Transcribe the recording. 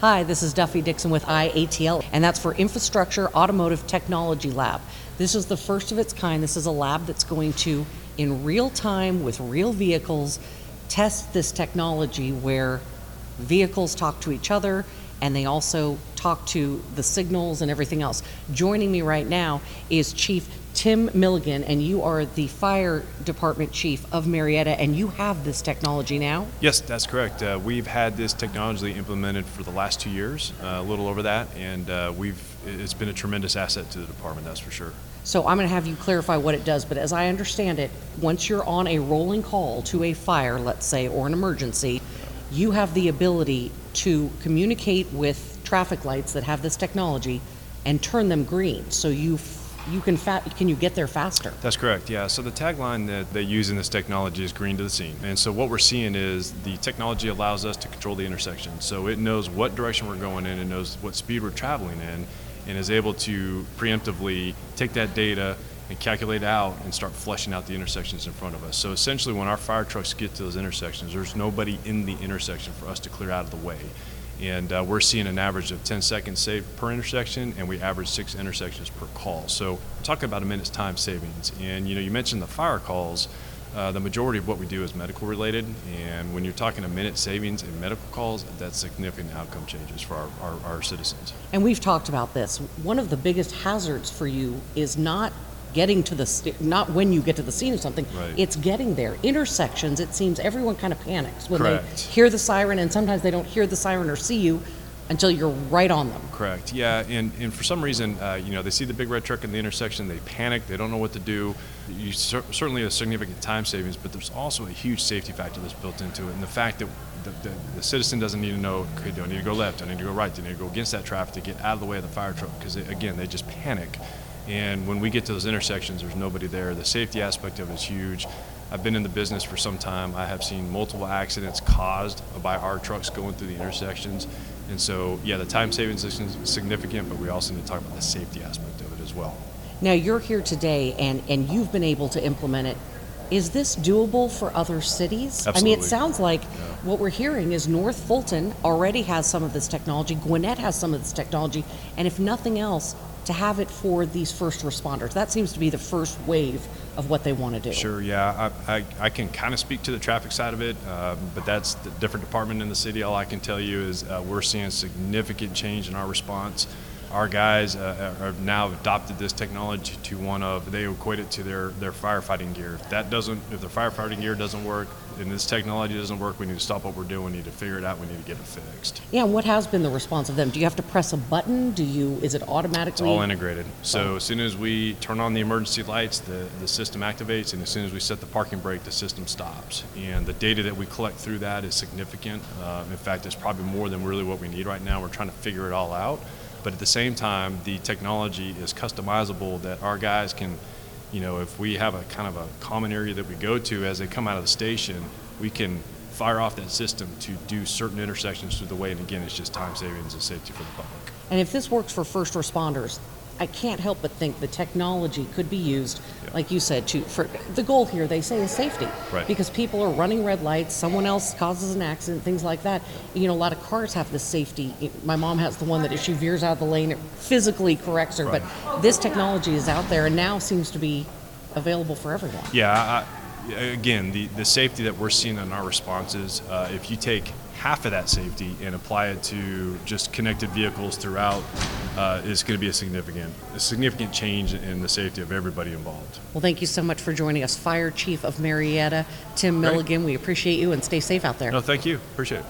Hi, this is Duffy Dixon with IATL, and that's for Infrastructure Automotive Technology Lab. This is the first of its kind. This is a lab that's going to, in real time with real vehicles, test this technology where vehicles talk to each other and they also talk to the signals and everything else. Joining me right now is Chief Tim Milligan, and you are the Fire Department Chief of Marietta, and you have this technology now? Yes, that's correct. We've had this technology implemented for the last 2 years, a little over that, and it's been a tremendous asset to the department, that's for sure. So I'm going to have you clarify what it does, but as I understand it, once you're on a rolling call to a fire, let's say, or an emergency, you have the ability to communicate with traffic lights that have this technology and turn them green. So can you get there faster? That's correct, yeah. So the tagline that they use in this technology is green to the scene. And so what we're seeing is the technology allows us to control the intersection. So it knows what direction we're going in, it knows what speed we're traveling in, and is able to preemptively take that data and calculate out and start fleshing out the intersections in front of us. So essentially when our fire trucks get to those intersections, there's nobody in the intersection for us to clear out of the way. And we're seeing an average of 10 seconds saved per intersection, and we average 6 intersections per call. So we're talking about a minute's time savings. And you mentioned the fire calls. The majority of what we do is medical related, and when you're talking a minute savings in medical calls, that's significant outcome changes for our citizens. And we've talked about this. One of the biggest hazards for you is not getting to not when you get to the scene of something, right. It's getting there. Intersections, it seems everyone kind of panics when Correct. They hear the siren, and sometimes they don't hear the siren or see you until you're right on them. Correct, yeah, and for some reason, they see the big red truck in the intersection, they panic, they don't know what to do. Certainly a significant time savings, but there's also a huge safety factor that's built into it, and the fact that the citizen doesn't need to know, okay, do I need to go left, do I need to go right, do I need to go against that traffic to get out of the way of the fire truck, because again, they just panic. And when we get to those intersections, there's nobody there. The safety aspect of it is huge. I've been in the business for some time. I have seen multiple accidents caused by our trucks going through the intersections. And so, yeah, the time savings is significant, but we also need to talk about the safety aspect of it as well. Now, you're here today, and you've been able to implement it. Is this doable for other cities? Absolutely. I mean, it sounds like what we're hearing is North Fulton already has some of this technology, Gwinnett has some of this technology, and if nothing else, to have it for these first responders. That seems to be the first wave of what they want to do. Sure, yeah. I can kind of speak to the traffic side of it, but that's the different department in the city. All I can tell you is we're seeing significant change in our response. Our guys have now adopted this technology to they equate it to their firefighting gear. If the firefighting gear doesn't work, and this technology doesn't work, we need to stop what we're doing, we need to figure it out, we need to get it fixed. Yeah, and what has been the response of them? Do you have to press a button? Is it automatically? It's all integrated. So as soon as we turn on the emergency lights, the system activates, and as soon as we set the parking brake, the system stops. And the data that we collect through that is significant. In fact, it's probably more than really what we need right now. We're trying to figure it all out. But at the same time, the technology is customizable that our guys can, if we have a kind of a common area that we go to as they come out of the station, we can fire off that system to do certain intersections through the way. And again, it's just time savings and safety for the public. And if this works for first responders, I can't help but think the technology could be used, like you said, for the goal here, they say, is safety. Right. Because people are running red lights, someone else causes an accident, things like that. A lot of cars have this safety. My mom has the one that if she veers out of the lane, it physically corrects her. Right. But this technology is out there and now seems to be available for everyone. Yeah, again, the safety that we're seeing in our responses, if you take half of that safety and apply it to just connected vehicles throughout, is going to be a significant change in the safety of everybody involved. Well, thank you so much for joining us, Fire Chief of Marietta, Tim Milligan. We appreciate you, and stay safe out there. No, thank you. Appreciate it.